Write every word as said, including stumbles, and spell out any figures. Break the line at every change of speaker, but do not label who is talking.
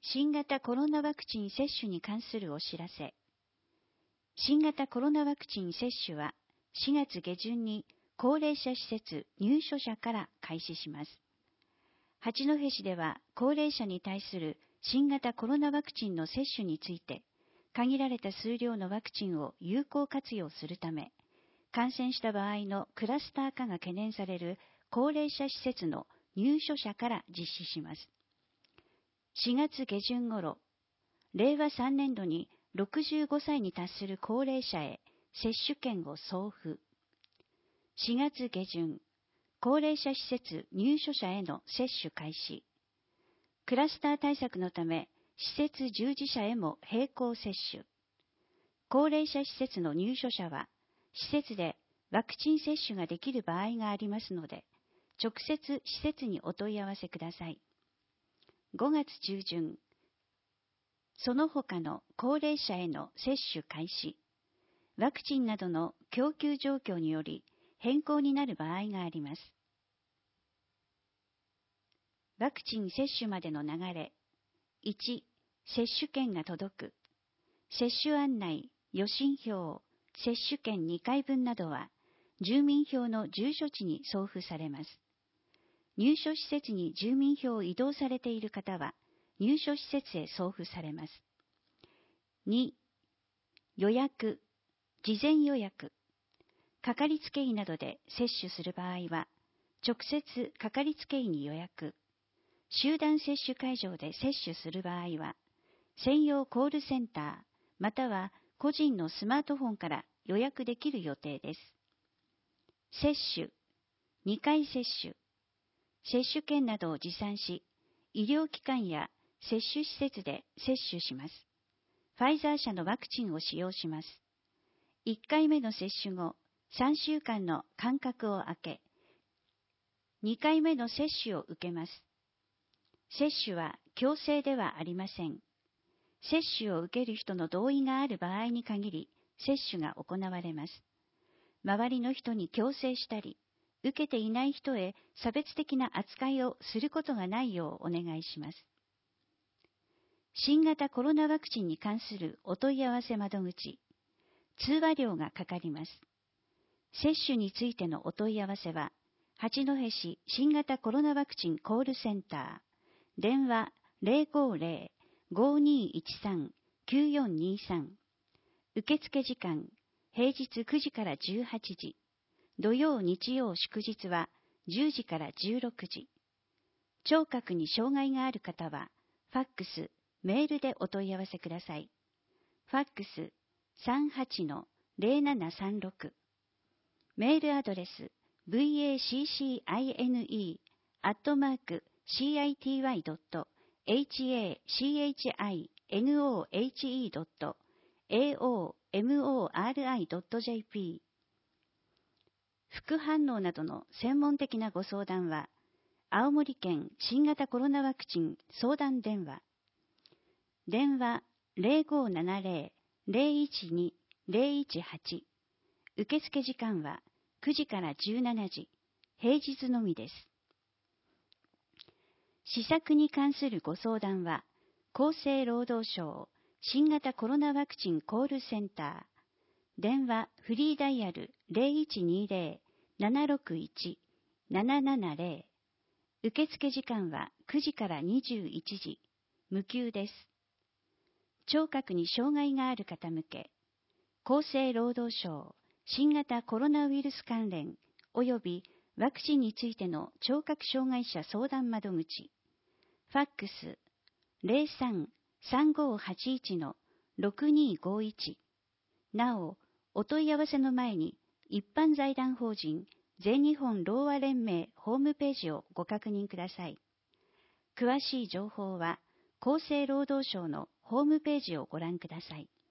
新型コロナワクチン接種に関するお知らせ。新型コロナワクチン接種はしがつ下旬に高齢者施設入所者から開始します。八戸市では高齢者に対する新型コロナワクチンの接種について、限られた数量のワクチンを有効活用するため、感染した場合のクラスター化が懸念される高齢者施設の入所者から実施します。しがつ下旬頃、れいわさんねんどにろくじゅうごさいに達する高齢者へ接種券を送付。しがつ下旬、高齢者施設入所者への接種開始。クラスター対策のため、施設従事者へも並行接種。高齢者施設の入所者は、施設でワクチン接種ができる場合がありますので、直接施設にお問い合わせください。ごがつ中旬、その他の高齢者への接種開始。ワクチンなどの供給状況により変更になる場合があります。ワクチン接種までの流れ。いち、接種券が届く。接種案内、予診票、接種券にかいぶんなどは、住民票の住所地に送付されます。入所施設に住民票を移動されている方は、入所施設へ送付されます。に、予約、事前予約。かかりつけ医などで接種する場合は、直接かかりつけ医に予約。集団接種会場で接種する場合は、専用コールセンター、または個人のスマートフォンから予約できる予定です。接種、にかい接種。接種券などを持参し、医療機関や接種施設で接種します。ファイザー社のワクチンを使用します。いっかいめの接種後、さんしゅうかんの間隔を空け、にかいめの接種を受けます。接種は強制ではありません。接種を受ける人の同意がある場合に限り、接種が行われます。周りの人に強制したり、受けていない人へ差別的な扱いをすることがないようお願いします。新型コロナワクチンに関するお問い合わせ窓口、通話料がかかります。接種についてのお問い合わせは、八戸市新型コロナワクチンコールセンター、電話 ゼロごゼロ ごにいちさん きゅうよんにさん、受付時間、平日くじからじゅうはちじ、土曜日曜祝日はじゅうじからじゅうろくじ。聴覚に障害がある方は、ファックス、メールでお問い合わせください。ファックス さんはちのゼロななさんろく。メールアドレス ブイエーシーシーアイエヌイー アットマーク シーアイティーワイ ドット エイチエーシーエイチアイエヌオーエイチイー ドット エーオーエムオーアールアイ ドット ジェーピー。副反応などの専門的なご相談は、青森県新型コロナワクチン相談電話。電話 ゼロごななゼロ ゼロいちに ゼロいちはち。受付時間はくじからじゅうしちじ、平日のみです。施策に関するご相談は、厚生労働省新型コロナワクチンコールセンター、電話フリーダイヤル ゼロいちにゼロ ななろくいち ななななゼロ。受付時間はくじからにじゅういちじ、無給です。聴覚に障害がある方向け、厚生労働省新型コロナウイルス関連及びワクチンについての聴覚障害者相談窓口、ファックス ゼロさん さんごはちいち のろくにごいち。なお、お問い合わせの前に一般財団法人全日本ろうあ連盟ホームページをご確認ください。詳しい情報は厚生労働省のホームページをご覧ください。